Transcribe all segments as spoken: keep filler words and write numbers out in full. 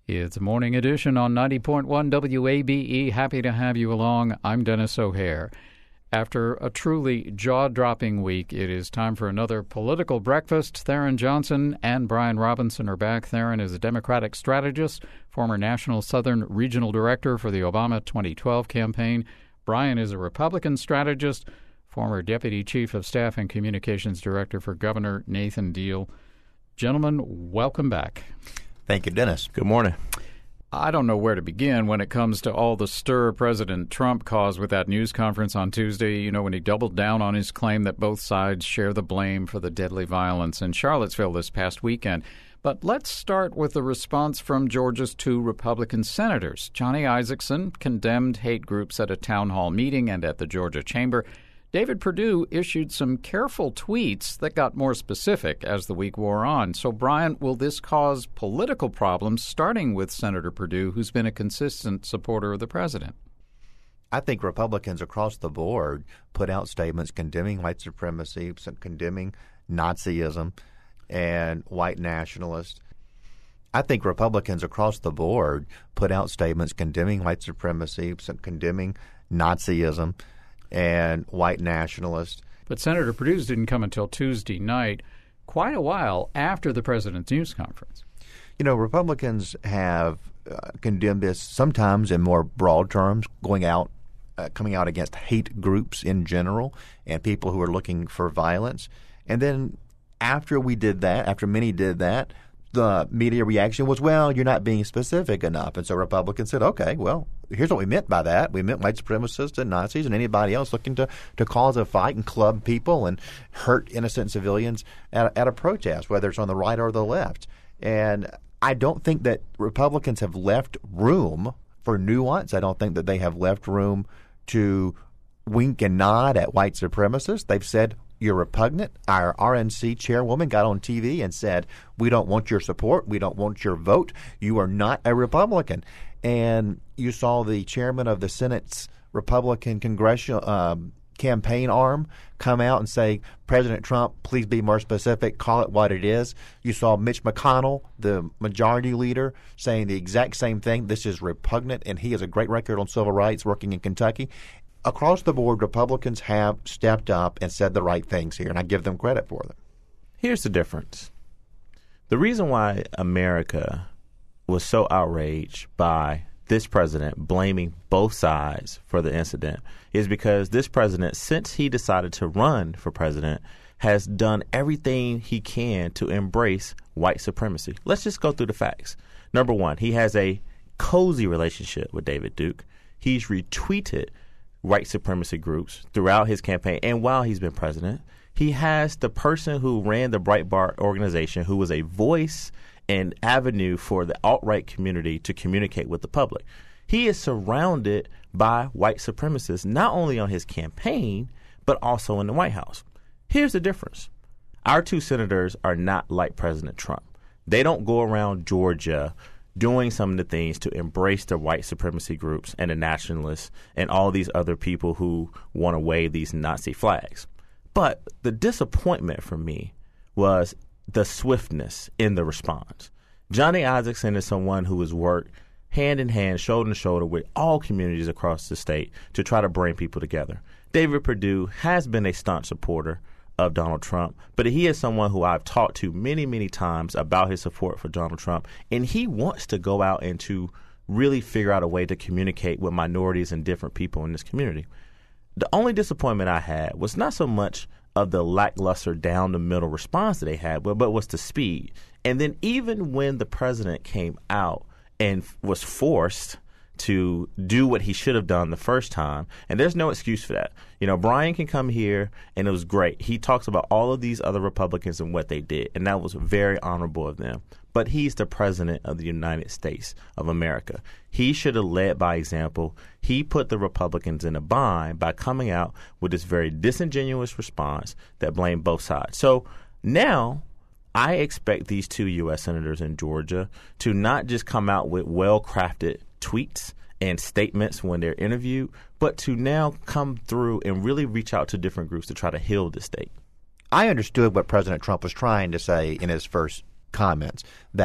It's a morning edition on ninety point one W A B E. Happy to have you along. I'm Dennis O'Hare. After a truly jaw-dropping week, it is time for another political breakfast. Theron Johnson and Brian Robinson are back. Theron is a Democratic strategist, former National Southern Regional Director for the Obama twenty twelve campaign. Brian is a Republican strategist, former Deputy Chief of Staff and Communications Director for Governor Nathan Deal. Gentlemen, welcome back. Thank you, Dennis. Good morning. I don't know where to begin when it comes to all the stir President Trump caused with that news conference on Tuesday, you know, when he doubled down on his claim that both sides share the blame for the deadly violence in Charlottesville this past weekend. But let's start with the response from Georgia's two Republican senators. Johnny Isakson condemned hate groups at a town hall meeting and at the Georgia Chamber. David Perdue issued some careful tweets that got more specific as the week wore on. So, Brian, will this cause political problems, starting with Senator Perdue, who's been a consistent supporter of the president? I think Republicans across the board put out statements condemning white supremacy, condemning Nazism, and white nationalists. I think Republicans across the board put out statements condemning white supremacy, condemning Nazism, and white nationalists. But Senator Perdue's didn't come until Tuesday night, quite a while after the president's news conference. You know, Republicans have uh, condemned this sometimes in more broad terms, going out, uh, coming out against hate groups in general and people who are looking for violence. And then after we did that, after many did that, the media reaction was, well, you're not being specific enough. And so Republicans said, okay, well, here's what we meant by that. We meant white supremacists and Nazis and anybody else looking to, to cause a fight and club people and hurt innocent civilians at, at a protest, whether it's on the right or the left. And I don't think that Republicans have left room for nuance. I don't think that they have left room to wink and nod at white supremacists. They've said, you're repugnant. Our R N C chairwoman got on T V and said, we don't want your support. We don't want your vote. You are not a Republican. And you saw the chairman of the Senate's Republican congressional um, campaign arm come out and say, President Trump, please be more specific. Call it what it is. You saw Mitch McConnell, the majority leader, saying the exact same thing. This is repugnant, and he has a great record on civil rights working in Kentucky. Across the board, Republicans have stepped up and said the right things here, and I give them credit for them. Here's the difference. The reason why America was so outraged by this president blaming both sides for the incident is because this president, since he decided to run for president, has done everything he can to embrace white supremacy. Let's just go through the facts. Number one, he has a cozy relationship with David Duke. He's retweeted white supremacy groups throughout his campaign and while he's been president. He has the person who ran the Breitbart organization, who was a voice and avenue for the alt-right community to communicate with the public. He is surrounded by white supremacists, not only on his campaign, but also in the White House. Here's the difference. Our two senators are not like President Trump. They don't go around Georgia doing some of the things to embrace the white supremacy groups and the nationalists and all these other people who want to wave these Nazi flags. But the disappointment for me was the swiftness in the response. Johnny Isakson is someone who has worked hand in hand, shoulder to shoulder with all communities across the state to try to bring people together. David Perdue has been a staunch supporter of Donald Trump, but he is someone who I've talked to many, many times about his support for Donald Trump, and he wants to go out and to really figure out a way to communicate with minorities and different people in this community. The only disappointment I had was not so much of the lackluster down-the-middle response that they had, but, but was the speed. And then even when the president came out and was forced to do what he should have done the first time. And there's no excuse for that. You know, Brian can come here, and it was great. He talks about all of these other Republicans and what they did, and that was very honorable of them. But he's the president of the United States of America. He should have led by example. He put the Republicans in a bind by coming out with this very disingenuous response that blamed both sides. So now I expect these two U S senators in Georgia to not just come out with well-crafted tweets and statements when they're interviewed, but to now come through and really reach out to different groups to try to heal the state. I understood what President Trump was trying to say in his first comments, that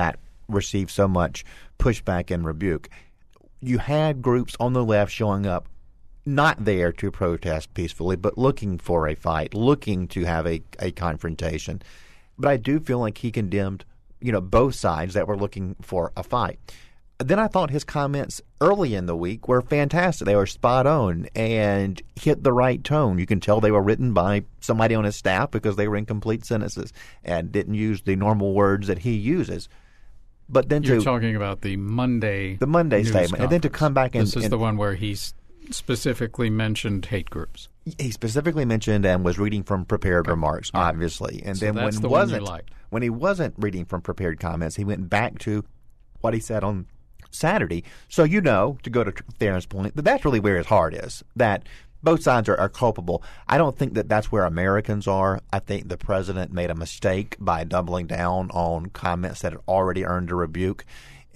received so much pushback and rebuke. You had groups on the left showing up, not there to protest peacefully, but looking for a fight, looking to have a, a confrontation. But I do feel like he condemned, you know, both sides that were looking for a fight. Then I thought his comments early in the week were fantastic. They were spot on and hit the right tone. You can tell they were written by somebody on his staff because they were incomplete sentences and didn't use the normal words that he uses. But then You're to, talking about the Monday the Monday news statement, and then to come back and this is and, the one where he's specifically mentioned hate groups. He specifically mentioned and was reading from prepared okay. remarks, All right. obviously. And so then that's when the wasn't one you liked. when he wasn't reading from prepared comments, he went back to what he said on Saturday. So you know, to go to Theron's point, that that's really where his heart is. That both sides are, are culpable. I don't think that that's where Americans are. I think the president made a mistake by doubling down on comments that had already earned a rebuke.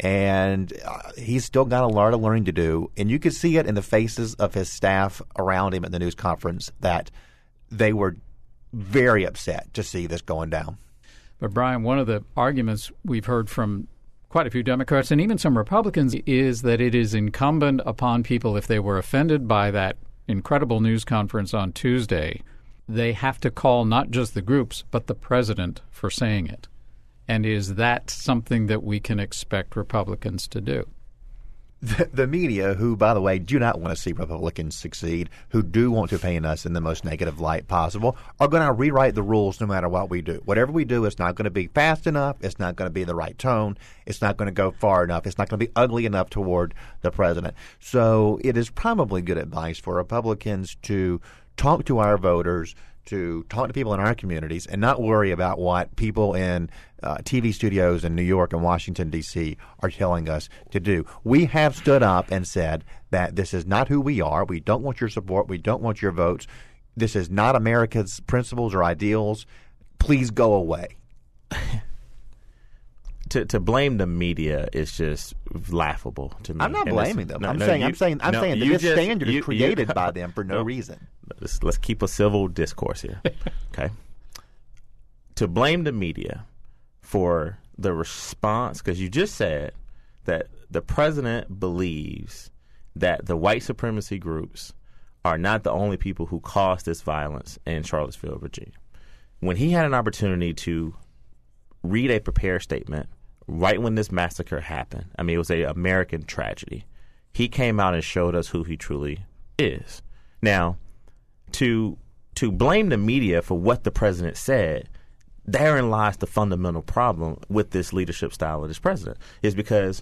And uh, he's still got a lot of learning to do. And you could see it in the faces of his staff around him at the news conference that they were very upset to see this going down. But, Brian, one of the arguments we've heard from quite a few Democrats and even some Republicans is that it is incumbent upon people, if they were offended by that incredible news conference on Tuesday, they have to call not just the groups but the president for saying it. And is that something that we can expect Republicans to do? The, the media, who, by the way, do not want to see Republicans succeed, who do want to paint us in the most negative light possible, are going to rewrite the rules no matter what we do. Whatever we do, it's not going to be fast enough. It's not going to be the right tone. It's not going to go far enough. It's not going to be ugly enough toward the president. So it is probably good advice for Republicans to talk to our voters, to talk to people in our communities and not worry about what people in uh, T V studios in New York and Washington, D C are telling us to do. We have stood up and said that this is not who we are. We don't want your support. We don't want your votes. This is not America's principles or ideals. Please go away. To to blame the media is just laughable to me. I'm not And blaming it's- them. no, I'm no, saying you- I'm saying I'm no, saying that you this just- standard you- is created you- by them for no, no reason. Let's, let's keep a civil discourse here. Okay. To blame the media for the response, because you just said that the president believes that the white supremacy groups are not the only people who caused this violence in Charlottesville, Virginia. When he had an opportunity to read a prepared statement right when this massacre happened, I mean, it was an American tragedy, he came out and showed us who he truly is. Now, to to blame the media for what the president said, therein lies the fundamental problem with this leadership style of this president, is because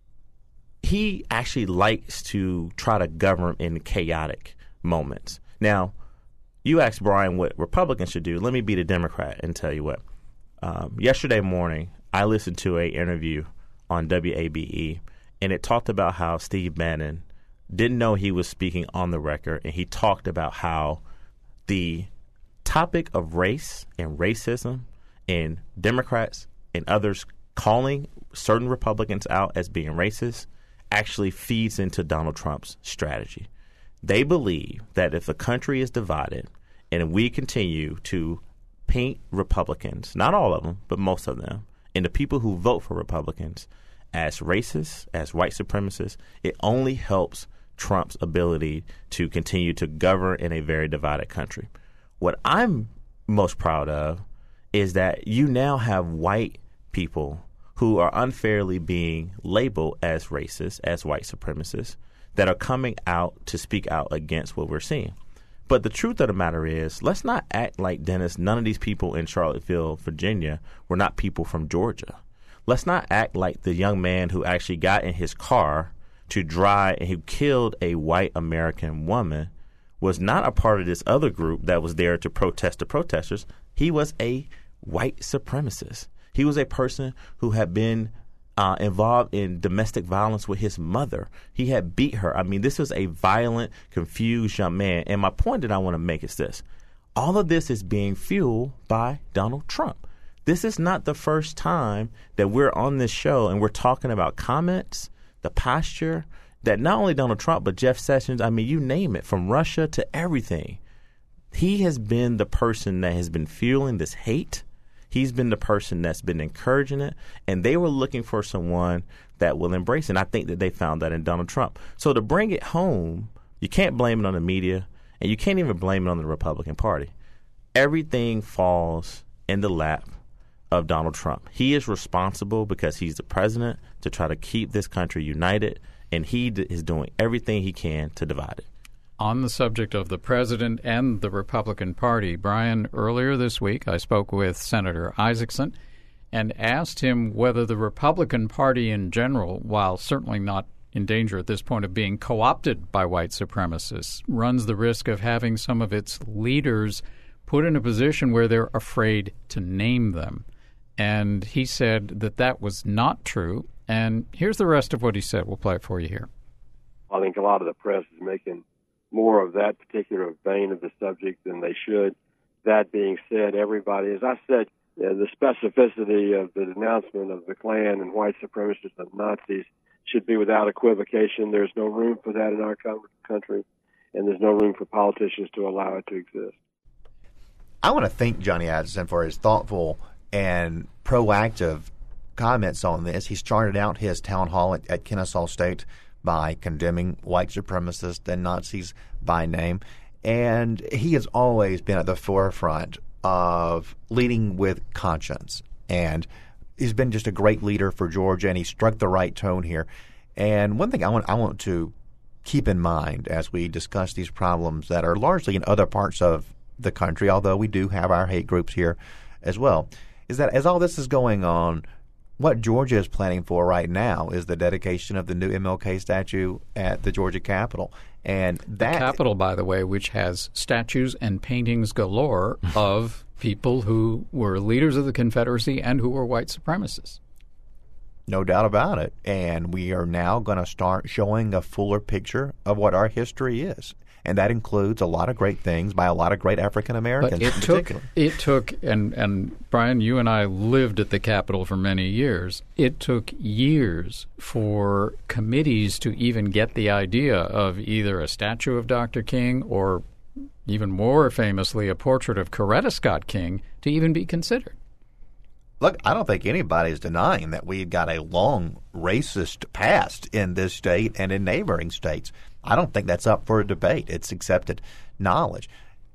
he actually likes to try to govern in chaotic moments. Now, you asked Brian what Republicans should do. Let me be the Democrat and tell you what. Um, yesterday morning, I listened to an interview on W A B E, and it talked about how Steve Bannon didn't know he was speaking on the record, and he talked about how the topic of race and racism and Democrats and others calling certain Republicans out as being racist actually feeds into Donald Trump's strategy. They believe that if the country is divided and we continue to paint Republicans, not all of them, but most of them, and the people who vote for Republicans as racist, as white supremacists, it only helps Trump's ability to continue to govern in a very divided country. What I'm most proud of is that you now have white people who are unfairly being labeled as racist, as white supremacists, that are coming out to speak out against what we're seeing. But the truth of the matter is, let's not act like, Dennis, none of these people in Charlottesville, Virginia, were not people from Georgia. Let's not act like the young man who actually got in his car to drive and who killed a white American woman was not a part of this other group that was there to protest the protesters. He was a white supremacist. He was a person who had been uh, involved in domestic violence with his mother. He had beat her. I mean, this was a violent, confused young man. And my point that I want to make is this. All of this is being fueled by Donald Trump. This is not the first time that we're on this show and we're talking about comments, the posture that not only Donald Trump, but Jeff Sessions, I mean, you name it, from Russia to everything. He has been the person that has been fueling this hate. He's been the person that's been encouraging it, and they were looking for someone that will embrace it. And I think that they found that in Donald Trump. So to bring it home, you can't blame it on the media, and you can't even blame it on the Republican Party. Everything falls in the lap of Donald Trump. He is responsible because he's the president to try to keep this country united, and he d- is doing everything he can to divide it. On the subject of the president and the Republican Party, Brian, earlier this week I spoke with Senator Isaacson and asked him whether the Republican Party in general, while certainly not in danger at this point of being co-opted by white supremacists, runs the risk of having some of its leaders put in a position where they're afraid to name them. And he said that that was not true. And here's the rest of what he said. We'll play it for you here. I think a lot of the press is making more of that particular vein of the subject than they should. That being said, everybody, as I said, uh, the specificity of the denouncement of the Klan and white supremacists and Nazis should be without equivocation. There's no room for that in our country, and there's no room for politicians to allow it to exist. I want to thank Johnny Addison for his thoughtful and proactive comments on this. He started out his town hall at, at Kennesaw State by condemning white supremacists and Nazis by name. And he has always been at the forefront of leading with conscience. And he's been just a great leader for Georgia, and he struck the right tone here. And one thing I want I want to keep in mind as we discuss these problems that are largely in other parts of the country, although we do have our hate groups here as well, is that as all this is going on, what Georgia is planning for right now is the dedication of the new M L K statue at the Georgia Capitol. And that the Capitol, by the way, which has statues and paintings galore of people who were leaders of the Confederacy and who were white supremacists. No doubt about it. And we are now going to start showing a fuller picture of what our history is. And that includes a lot of great things by a lot of great African Americans. But it in took, particular. it took, and, and Brian, you and I lived at the Capitol for many years. It took years for committees to even get the idea of either a statue of Doctor King or, even more famously, a portrait of Coretta Scott King to even be considered. Look, I don't think anybody's denying that we've got a long racist past in this state and in neighboring states. I don't think that's up for a debate. It's accepted knowledge.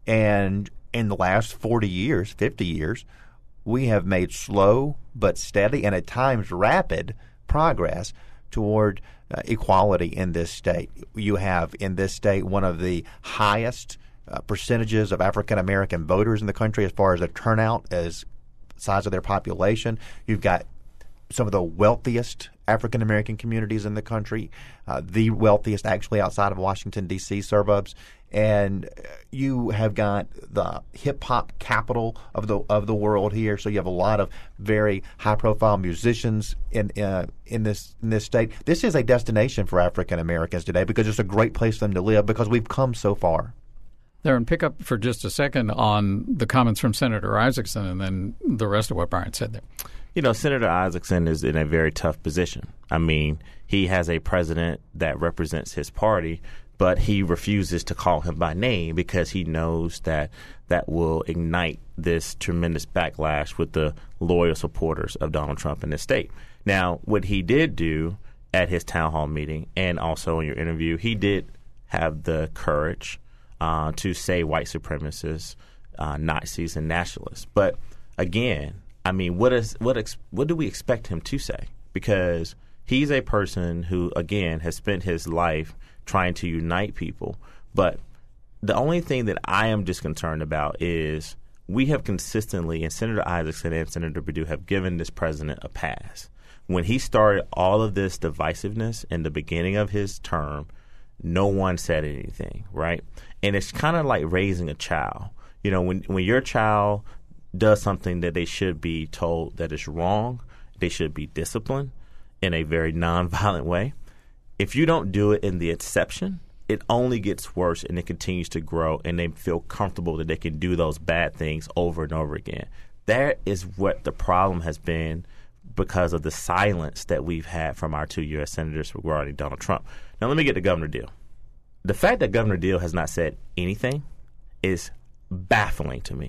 And in the last forty years, fifty years, we have made slow but steady and at times rapid progress toward uh, equality in this state. You have in this state one of the highest uh, percentages of African American voters in the country as far as the turnout as size of their population. You've got some of the wealthiest African American communities in the country, uh, the wealthiest actually outside of Washington, D C suburbs. And you have got the hip hop capital of the of the world here. So you have a lot of very high profile musicians in uh, in this in this state. This is a destination for African Americans today because it's a great place for them to live because we've come so far. Theron, pick up for just a second on the comments from Senator Isaacson and then the rest of what Brian said there. You know, Senator Isaacson is in a very tough position. I mean, he has a president that represents his party, but he refuses to call him by name because he knows that that will ignite this tremendous backlash with the loyal supporters of Donald Trump in this state. Now, what he did do at his town hall meeting and also in your interview, he did have the courage uh, to say white supremacists, uh, Nazis, and nationalists. But again, I mean, what is what ex- what do we expect him to say? Because he's a person who, again, has spent his life trying to unite people. But the only thing that I am just concerned about is we have consistently, and Senator Isaacson and Senator Perdue have given this president a pass. When he started all of this divisiveness in the beginning of his term, no one said anything, right? And it's kind of like raising a child. You know, when when your child does something that they should be told that is wrong, they should be disciplined in a very nonviolent way. If you don't do it in the exception, it only gets worse and it continues to grow, and they feel comfortable that they can do those bad things over and over again. That is what the problem has been because of the silence that we've had from our two U S senators regarding Donald Trump. Now, let me get to Governor Deal. The fact that Governor Deal has not said anything is baffling to me.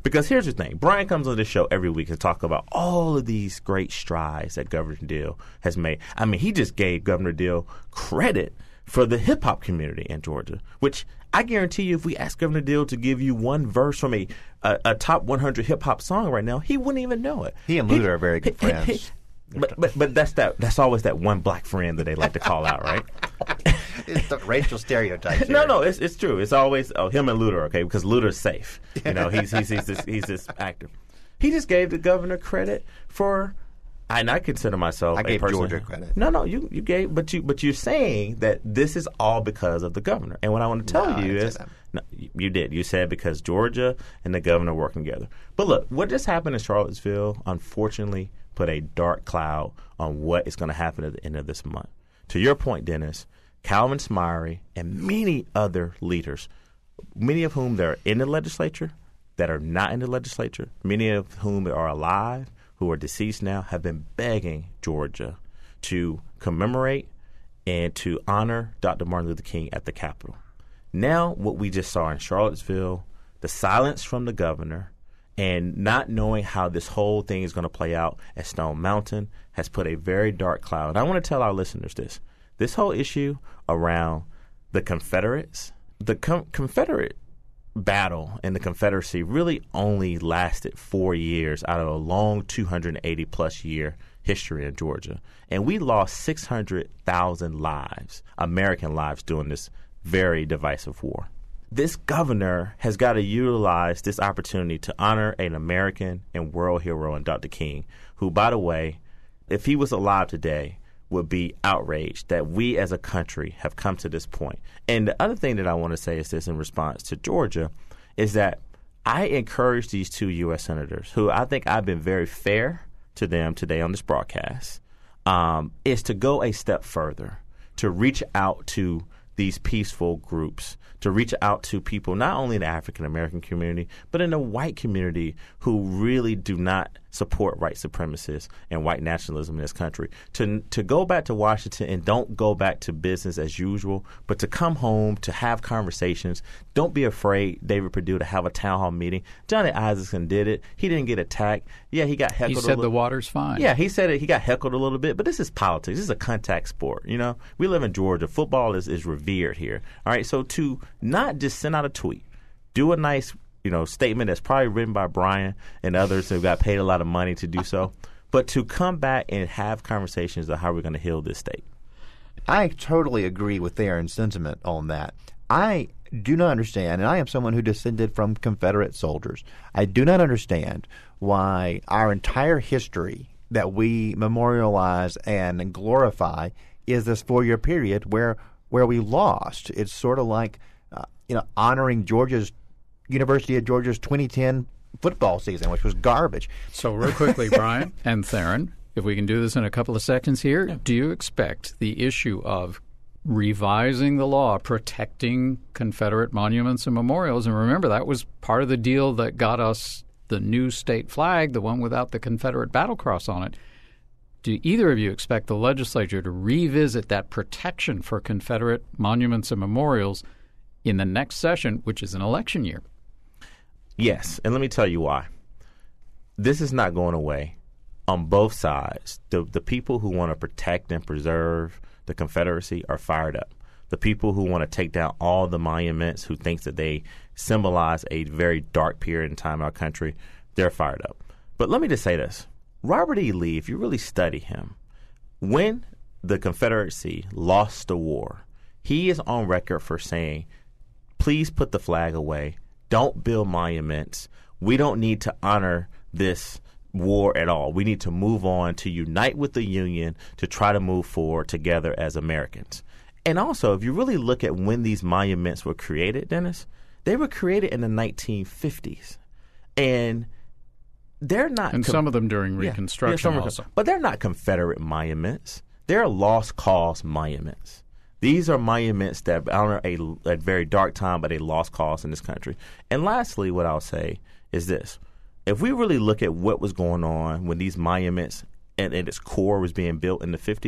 Because here's the thing. Brian comes on this show every week and talk about all of these great strides that Governor Deal has made. I mean, he just gave Governor Deal credit for the hip-hop community in Georgia, which I guarantee you if we asked Governor Deal to give you one verse from a, a, a top one hundred hip-hop song right now, he wouldn't even know it. He and Luda he, are very good he, friends. He, he, but, but but that's that. That's always that one black friend that they like to call out, right? It's the racial stereotypes. No, no, it's it's true. It's always oh, him and Luda, okay, because Luda's safe. You know, he's he's he's this, he's this actor. He just gave the governor credit for. And I consider myself I a gave person. Georgia credit. No, no, you, you gave, but you but you're saying that this is all because of the governor. And what I want to tell no, you is, no, you did. You said because Georgia and the governor are working together. But look, what just happened in Charlottesville, unfortunately, put a dark cloud on what is going to happen at the end of this month. To your point, Dennis, Calvin Smyre and many other leaders, many of whom that are in the legislature, that are not in the legislature, many of whom are alive, who are deceased now, have been begging Georgia to commemorate and to honor Doctor Martin Luther King at the Capitol. Now, what we just saw in Charlottesville, the silence from the governor, and not knowing how this whole thing is going to play out at Stone Mountain has put a very dark cloud. And I want to tell our listeners this. This whole issue around the Confederates, the com- Confederate battle in the Confederacy really only lasted four years out of a long two hundred eighty plus year history in Georgia. And we lost six hundred thousand lives, American lives, during this very divisive war. This governor has got to utilize this opportunity to honor an American and world hero in Doctor King, who, by the way, if he was alive today, would be outraged that we as a country have come to this point. And the other thing that I want to say is this in response to Georgia is that I encourage these two U S senators, who I think I've been very fair to them today on this broadcast, um, is to go a step further, to reach out to these peaceful groups, to reach out to people not only in the African-American community, but in the white community who really do not support white supremacists and white nationalism in this country, to to go back to Washington and don't go back to business as usual, but to come home, to have conversations. Don't be afraid, David Perdue, to have a town hall meeting. Johnny Isakson did it. He didn't get attacked. Yeah, he got heckled. He a said little. the water's fine. Yeah, he said it. He got heckled a little bit, but this is politics. This is a contact sport. You know, we live in Georgia. Football is, is revered here. All right, so to not just send out a tweet, do a nice, you know, statement that's probably written by Brian and others who got paid a lot of money to do so, but to come back and have conversations of how we're going to heal this state. I totally agree with Theron's sentiment on that. I do not understand, and I am someone who descended from Confederate soldiers. I do not understand why our entire history that we memorialize and glorify is this four-year period where where we lost. It's sort of like uh, you know honoring Georgia's University of Georgia's twenty ten football season, which was garbage. So real quickly, Brian and Theron, if we can do this in a couple of seconds here, yeah. Do you expect the issue of revising the law protecting Confederate monuments and memorials, and remember that was part of the deal that got us the new state flag, the one without the Confederate battle cross on it. Do either of you expect the legislature to revisit that protection for Confederate monuments and memorials in the next session, which is an election year? Yes, and let me tell you why. This is not going away on both sides. The the people who want to protect and preserve the Confederacy are fired up. The people who want to take down all the monuments, who thinks that they symbolize a very dark period in time in our country, they're fired up. But let me just say this. Robert E. Lee, if you really study him, when the Confederacy lost the war, he is on record for saying, please put the flag away. Don't build monuments. We don't need to honor this war at all. We need to move on, to unite with the Union, to try to move forward together as Americans. And also, if you really look at when these monuments were created, Dennis, they were created in the nineteen fifties. And they're not... And com- some of them during yeah, Reconstruction yeah, also. But they're not Confederate monuments. They're lost cause monuments. These are monuments that honor a, a very dark time, but a lost cause in this country. And lastly, what I'll say is this. If we really look at what was going on when these monuments and at its core was being built in the fifties,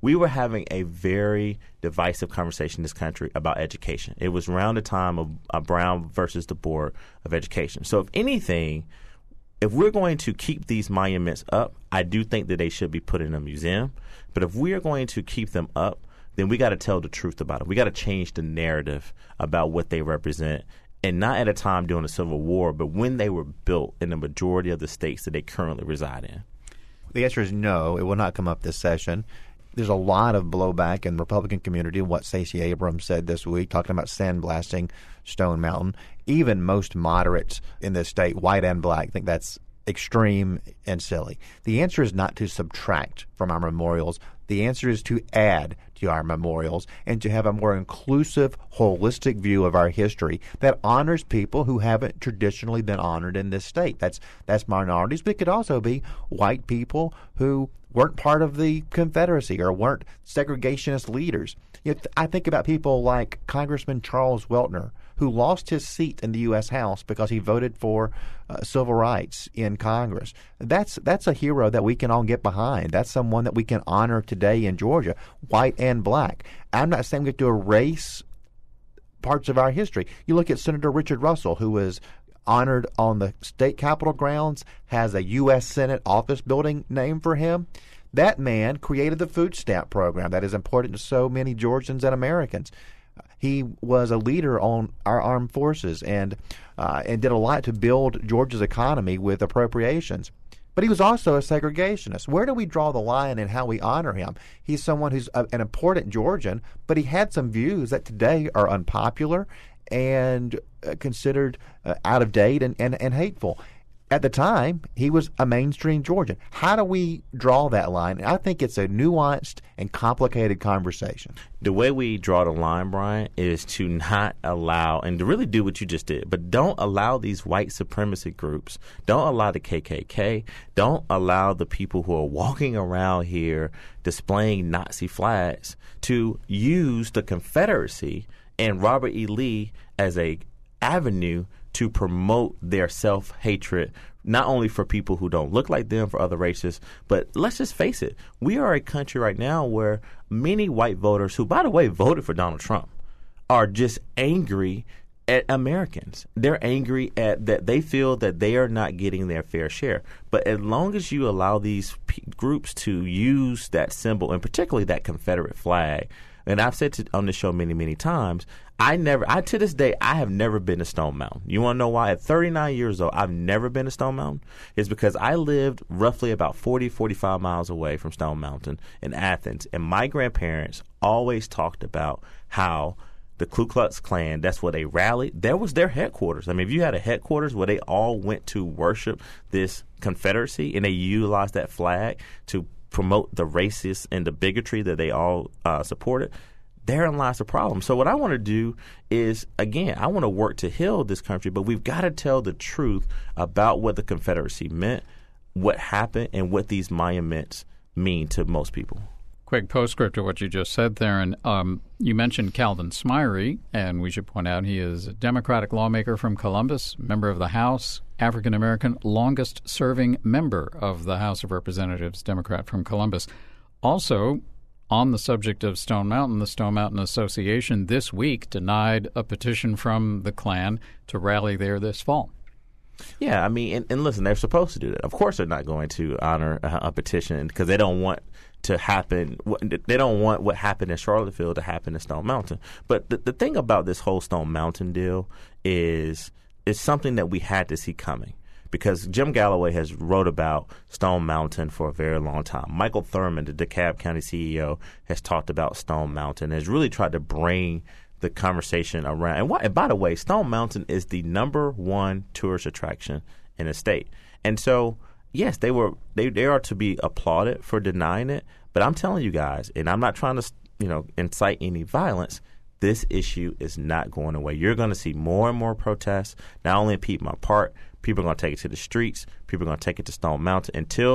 we were having a very divisive conversation in this country about education. It was around the time of uh, Brown versus the Board of Education. So if anything, if we're going to keep these monuments up, I do think that they should be put in a museum. But if we are going to keep them up, then we got to tell the truth about it. We got to change the narrative about what they represent, and not at a time during the Civil War, but when they were built in the majority of the states that they currently reside in. The answer is no. It will not come up this session. There's a lot of blowback in the Republican community, what Stacey Abrams said this week, talking about sandblasting Stone Mountain. Even most moderates in this state, white and black, think that's extreme and silly. The answer is not to subtract from our memorials. The answer is to add to our memorials and to have a more inclusive, holistic view of our history that honors people who haven't traditionally been honored in this state. That's that's minorities, but it could also be white people who weren't part of the Confederacy or weren't segregationist leaders. You know, I think about people like Congressman Charles Weltner, who lost his seat in the U S House because he voted for uh, civil rights in Congress. That's that's a hero that we can all get behind. That's someone that we can honor today in Georgia, white and black. I'm not saying we have to erase parts of our history. You look at Senator Richard Russell, who was honored on the state capitol grounds, has a U S Senate office building named for him. That man created the food stamp program that is important to so many Georgians and Americans. He was a leader on our armed forces and uh, and did a lot to build Georgia's economy with appropriations. But he was also a segregationist. Where do we draw the line in how we honor him? He's someone who's a, an important Georgian, but he had some views that today are unpopular and uh, considered uh, out of date and, and, and hateful. At the time, he was a mainstream Georgian. How do we draw that line? I think it's a nuanced and complicated conversation. The way we draw the line, Brian, is to not allow, and to really do what you just did, but don't allow these white supremacy groups, don't allow the K K K, don't allow the people who are walking around here displaying Nazi flags to use the Confederacy and Robert E. Lee as a avenue to promote their self-hatred, not only for people who don't look like them, for other races, but let's just face it, we are a country right now where many white voters who, by the way, voted for Donald Trump are just angry at Americans. They're angry at that they feel that they are not getting their fair share. But as long as you allow these p- groups to use that symbol, and particularly that Confederate flag, and I've said to, on this show many, many times, I never, I to this day, I have never been to Stone Mountain. You want to know why? At thirty-nine years old, I've never been to Stone Mountain. It's because I lived roughly about forty, forty-five miles away from Stone Mountain in Athens, and my grandparents always talked about how the Ku Klux Klan, that's where they rallied. There was their headquarters. I mean, if you had a headquarters where they all went to worship this Confederacy and they utilized that flag to promote the racist and the bigotry that they all uh, supported, therein lies the problem. So what I want to do is, again, I want to work to heal this country, but we've got to tell the truth about what the Confederacy meant, what happened, and what these monuments mean to most people. Quick postscript to what you just said there. And um, you mentioned Calvin Smyre, and we should point out he is a Democratic lawmaker from Columbus, member of the House, African-American, longest-serving member of the House of Representatives, Democrat from Columbus. Also, on the subject of Stone Mountain, the Stone Mountain Association this week denied a petition from the Klan to rally there this fall. Yeah, I mean, and, and listen, they're supposed to do that. Of course they're not going to honor a, a petition because they don't want to happen. They don't want what happened in Charlottesville to happen in Stone Mountain. But the, the thing about this whole Stone Mountain deal is it's something that we had to see coming, because Jim Galloway has wrote about Stone Mountain for a very long time. Michael Thurman, the DeKalb County C E O, has talked about Stone Mountain and has really tried to bring the conversation around. And, why, and by the way, Stone Mountain is the number one tourist attraction in the state. And so, yes, they were they, they are to be applauded for denying it. But I'm telling you guys, and I'm not trying to, you know, incite any violence, this issue is not going away. You're going to see more and more protests, not only in Piedmont Park. People are going to take it to the streets. People are going to take it to Stone Mountain until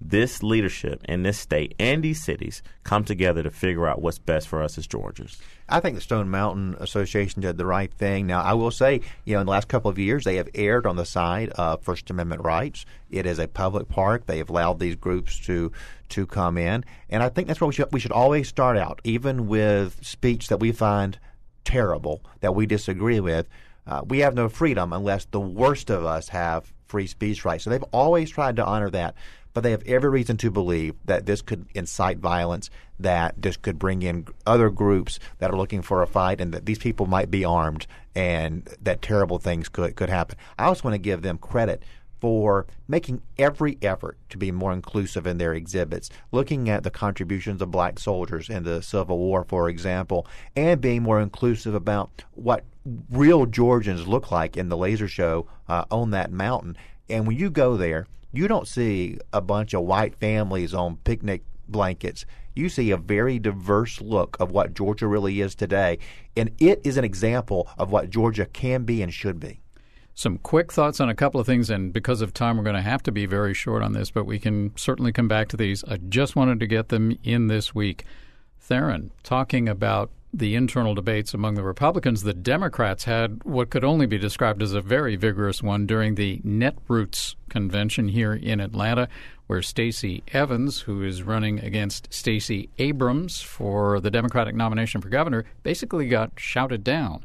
this leadership in this state and these cities come together to figure out what's best for us as Georgians. I think the Stone Mountain Association did the right thing. Now, I will say, you know, in the last couple of years, they have erred on the side of First Amendment rights. It is a public park. They have allowed these groups to to come in. And I think that's where we should, we should always start out, even with speech that we find terrible, that we disagree with. Uh, we have no freedom unless the worst of us have free speech rights. So they've always tried to honor that. But they have every reason to believe that this could incite violence, that this could bring in other groups that are looking for a fight, and that these people might be armed, and that terrible things could, could happen. I also want to give them credit for making every effort to be more inclusive in their exhibits, looking at the contributions of black soldiers in the Civil War, for example, and being more inclusive about what real Georgians look like in the laser show uh, on that mountain. And when you go there, you don't see a bunch of white families on picnic blankets. You see a very diverse look of what Georgia really is today, and it is an example of what Georgia can be and should be. Some quick thoughts on a couple of things, and because of time, we're going to have to be very short on this, but we can certainly come back to these. I just wanted to get them in this week. Theron, talking about the internal debates among the Republicans, the Democrats had what could only be described as a very vigorous one during the Netroots convention here in Atlanta, where Stacey Evans, who is running against Stacey Abrams for the Democratic nomination for governor, basically got shouted down.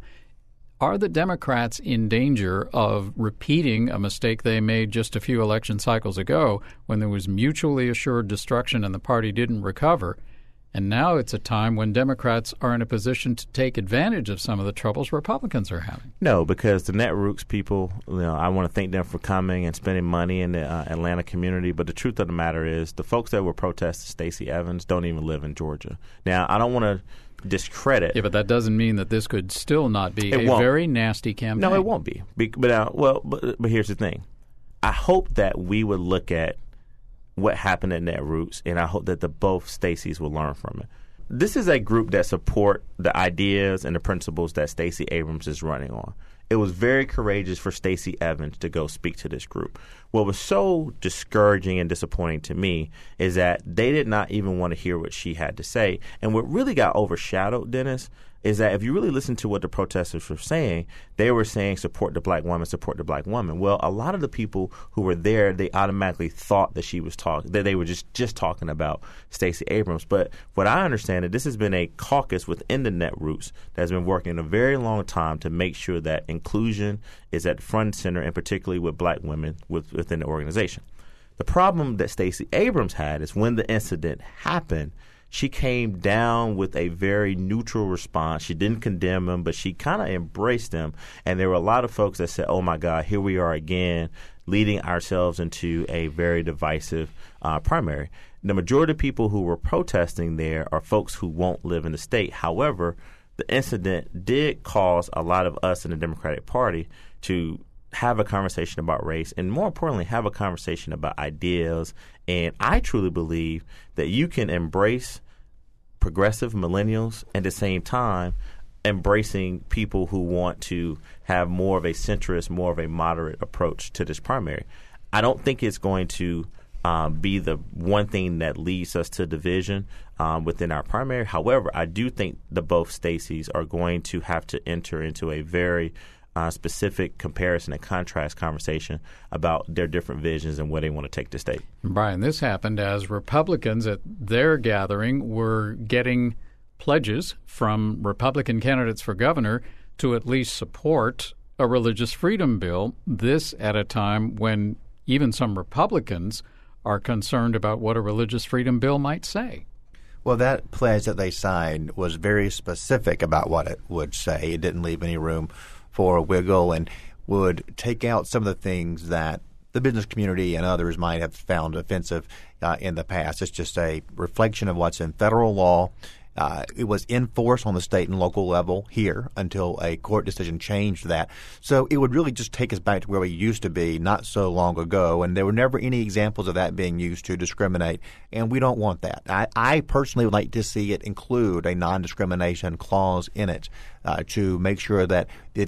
Are the Democrats in danger of repeating a mistake they made just a few election cycles ago when there was mutually assured destruction and the party didn't recover? And now it's a time when Democrats are in a position to take advantage of some of the troubles Republicans are having. No, because the Netroots people, you know, I want to thank them for coming and spending money in the uh, Atlanta community. But the truth of the matter is the folks that were protesting Stacey Evans don't even live in Georgia. Now, I don't want to discredit. Yeah, but that doesn't mean that this could still not be it a won't. very nasty campaign. No, it won't be. be but uh, well, but, but here's the thing. I hope that we would look at what happened at Netroots, and I hope that the both Stacey's will learn from it. This is a group that support the ideas and the principles that Stacey Abrams is running on. It was very courageous for Stacey Evans to go speak to this group. What was so discouraging and disappointing to me is that they did not even want to hear what she had to say. And what really got overshadowed, Dennis, is that if you really listen to what the protesters were saying, they were saying support the black woman, support the black woman. Well, a lot of the people who were there, they automatically thought that she was talking, that they were just, just talking about Stacey Abrams. But what I understand is this has been a caucus within the Netroots that has been working a very long time to make sure that inclusion is at front and center, and particularly with black women with, within the organization. The problem that Stacey Abrams had is when the incident happened, she came down with a very neutral response. She didn't condemn him, but she kind of embraced him. And there were a lot of folks that said, oh, my God, here we are again, leading ourselves into a very divisive uh, primary. The majority of people who were protesting there are folks who won't live in the state. However, the incident did cause a lot of us in the Democratic Party to have a conversation about race, and more importantly, have a conversation about ideas. And I truly believe that you can embrace progressive millennials at the same time embracing people who want to have more of a centrist, more of a moderate approach to this primary. I don't think it's going to um, be the one thing that leads us to division um, within our primary. However, I do think the both Stacey's are going to have to enter into a very Uh, specific comparison and contrast conversation about their different visions and where they want to take the state. Brian, this happened as Republicans at their gathering were getting pledges from Republican candidates for governor to at least support a religious freedom bill, this at a time when even some Republicans are concerned about what a religious freedom bill might say. Well, that pledge that they signed was very specific about what it would say. It didn't leave any room for a wiggle, and would take out some of the things that the business community and others might have found offensive uh, in the past. It's just a reflection of what's in federal law. Uh, it was in force on the state and local level here until a court decision changed that. So it would really just take us back to where we used to be not so long ago, and there were never any examples of that being used to discriminate, and we don't want that. I, I personally would like to see it include a non-discrimination clause in it uh, to make sure that it, it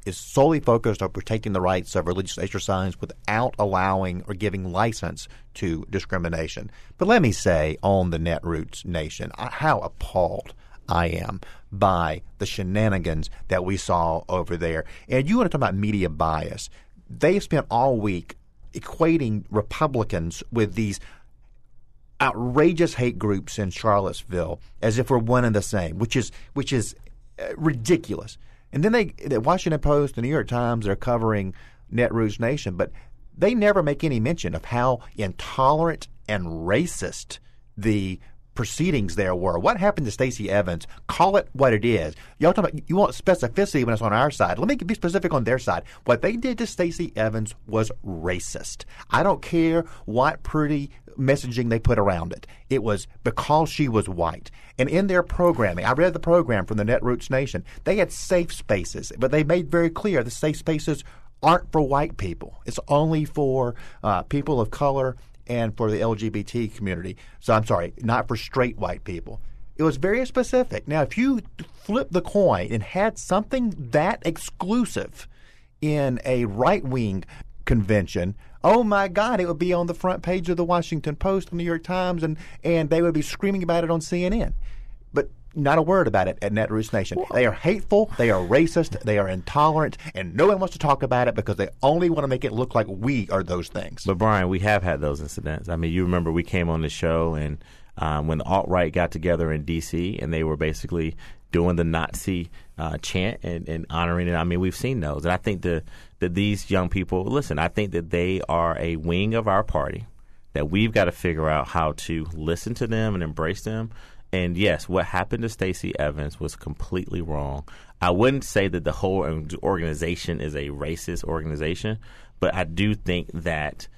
is solely focused on protecting the rights of religious exercise without allowing or giving license to discrimination. But let me say on the Netroots Nation, how appalled I am by the shenanigans that we saw over there. And you want to talk about media bias. They've spent all week equating Republicans with these outrageous hate groups in Charlottesville as if we're one and the same, which is which is uh, ridiculous. And then they, the Washington Post, the New York Times, they're covering Netroots Nation, but they never make any mention of how intolerant and racist the proceedings there were. What happened to Stacey Evans? Call it what it is. Y'all talk about, you want specificity when it's on our side. Let me be specific on their side. What they did to Stacey Evans was racist. I don't care what pretty messaging they put around it. It was because she was white. And in their programming, I read the program from the Netroots Nation, they had safe spaces, but they made very clear the safe spaces aren't for white people. It's only for uh, people of color and for the L G B T community. So I'm sorry, not for straight white people. It was very specific. Now, if you flip the coin and had something that exclusive in a right-wing convention, oh my God, it would be on the front page of the Washington Post, the New York Times, and, and they would be screaming about it on C N N. But not a word about it at Netroots Nation. They are hateful, they are racist, they are intolerant, and no one wants to talk about it because they only want to make it look like we are those things. But, Brian, we have had those incidents. I mean, you remember we came on the show and um, when the alt-right got together in D C and they were basically doing the Nazi uh, chant and, and honoring it. I mean, we've seen those. And I think the, that these young people, listen, I think that they are a wing of our party, that we've got to figure out how to listen to them and embrace them. And, yes, what happened to Stacey Evans was completely wrong. I wouldn't say that the whole organization is a racist organization, but I do think that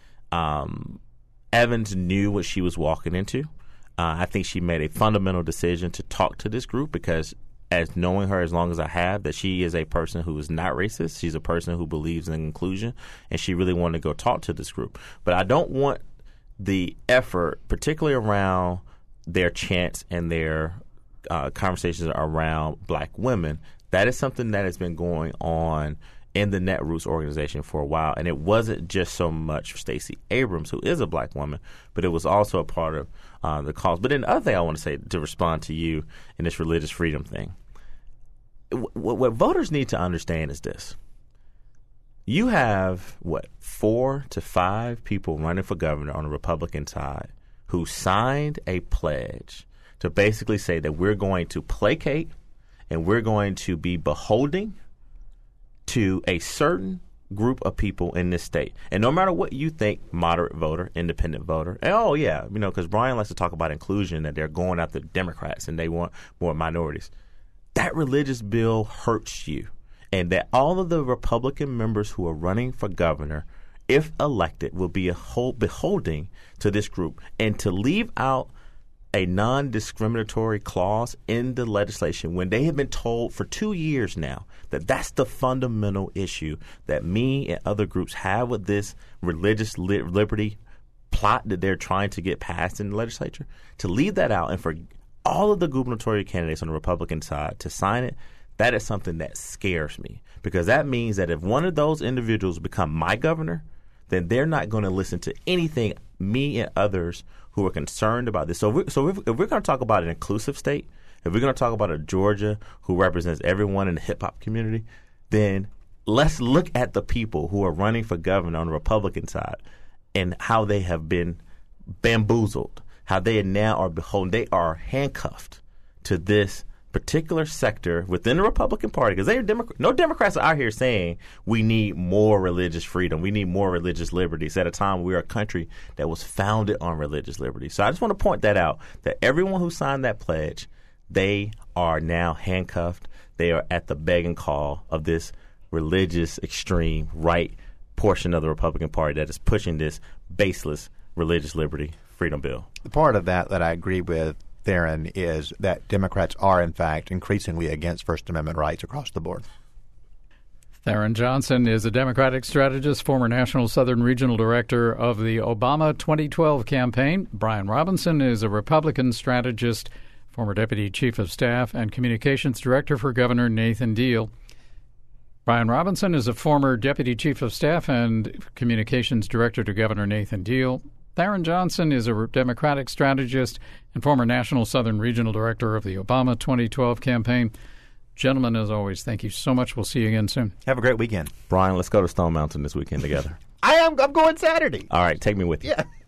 um, Evans knew what she was walking into. Uh, I think she made a fundamental decision to talk to this group because, as knowing her as long as I have, that she is a person who is not racist. She's a person who believes in inclusion, and she really wanted to go talk to this group. But I don't want the effort, particularly around their chants and their uh, conversations around black women. That is something that has been going on in the Netroots organization for a while. And it wasn't just so much for Stacey Abrams, who is a black woman, but it was also a part of uh, the cause. But then the other thing I want to say to respond to you in this religious freedom thing, w- what voters need to understand is this. You have, what, four to five people running for governor on the Republican side who signed a pledge to basically say that we're going to placate and we're going to be beholding to a certain group of people in this state. And no matter what you think, moderate voter, independent voter, and oh, yeah, you know, because Brian likes to talk about inclusion, that they're going after Democrats and they want more minorities. That religious bill hurts you. And that all of the Republican members who are running for governor, if elected, will be a whole beholding to this group. And to leave out a non-discriminatory clause in the legislation when they have been told for two years now that that's the fundamental issue that me and other groups have with this religious li- liberty plot that they're trying to get passed in the legislature, to leave that out and for all of the gubernatorial candidates on the Republican side to sign it, that is something that scares me, because that means that if one of those individuals become my governor, then they're not going to listen to anything me and others who are concerned about this. So, if we're, so if, if we're going to talk about an inclusive state, if we're going to talk about a Georgia who represents everyone in the hip-hop community, then let's look at the people who are running for governor on the Republican side and how they have been bamboozled, how they now are beholden, they are handcuffed to this particular sector within the Republican Party, because they are Demo- no Democrats are out here saying we need more religious freedom, we need more religious liberties at a time we are a country that was founded on religious liberty. So I just want to point that out, that everyone who signed that pledge, they are now handcuffed. They are at the begging call of this religious extreme right portion of the Republican Party that is pushing this baseless religious liberty freedom bill. The part of that that I agree with, Theron, is that Democrats are, in fact, increasingly against First Amendment rights across the board. Theron Johnson is a Democratic strategist, former National Southern Regional Director of the Obama twenty twelve campaign. Brian Robinson is a Republican strategist, former Deputy Chief of Staff and Communications Director for Governor Nathan Deal. Brian Robinson is a former Deputy Chief of Staff and Communications Director to Governor Nathan Deal. Theron Johnson is a Democratic strategist and former National Southern Regional Director of the Obama twenty twelve campaign. Gentlemen, as always, thank you so much. We'll see you again soon. Have a great weekend. Brian, let's go to Stone Mountain this weekend together. I am. I'm going Saturday. All right, take me with you. Yeah.